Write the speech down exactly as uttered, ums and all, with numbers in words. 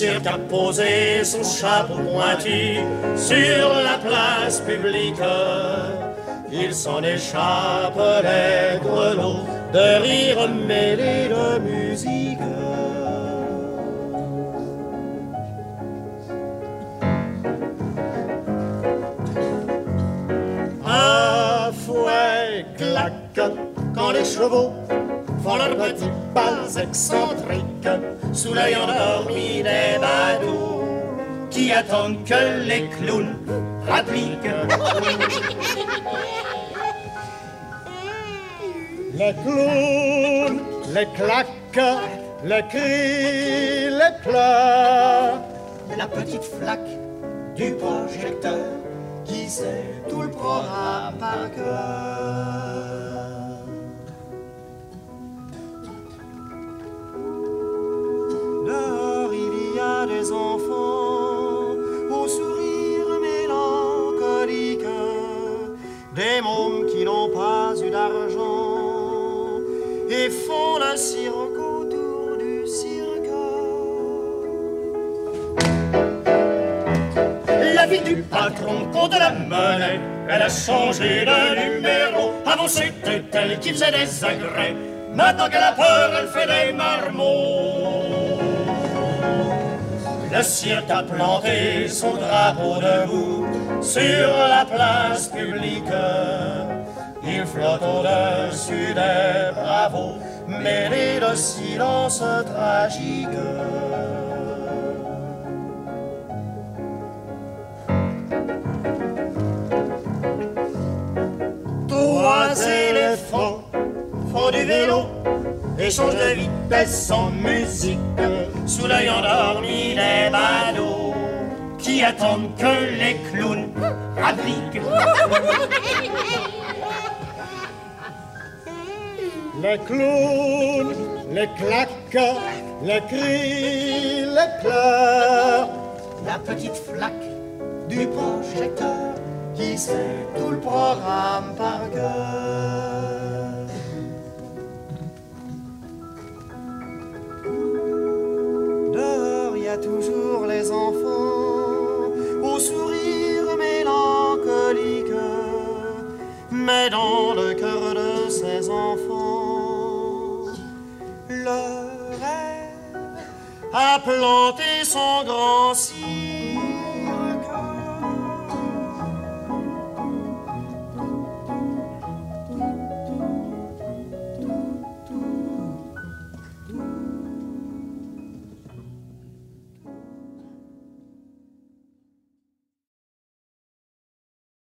cirque a posé son chapeau pointu sur la place publique. Il s'en échappe les grelots de rire mêlés de musique. Un fouet claque quand les chevaux font leurs petits pas excentriques sous l'œil endormi des badauds qui attendent que les clowns appliquent. Les clowns, les claques, les cris, les pleurs, la petite flaque du projecteur qui sait tout le programme par cœur. Dehors il y a des enfants au sourire mélancolique, des mômes qui n'ont pas eu d'argent et font la cirque autour du cirque. La fille du patron compte la monnaie, elle a changé de numéro. Avant c'était elle qui faisait des agrès, maintenant qu'elle a peur, elle fait des marmots. Le cirque a planté son drapeau debout sur la place publique. Il flotte au-dessus des bravos, mêlés de silence tragique. Trois éléphants font du vélo et changent de vitesse sans musique sous l'œil endormi des badauds qui attendent que les clowns appliquent. Les clowns, les claques, les cris, les pleurs, la petite flaque du projecteur qui sait tout le programme par cœur. Dehors, il y a toujours les enfants au sourire mélancolique, mais dans le cœur de ces enfants, le rêve a planté son grand cil.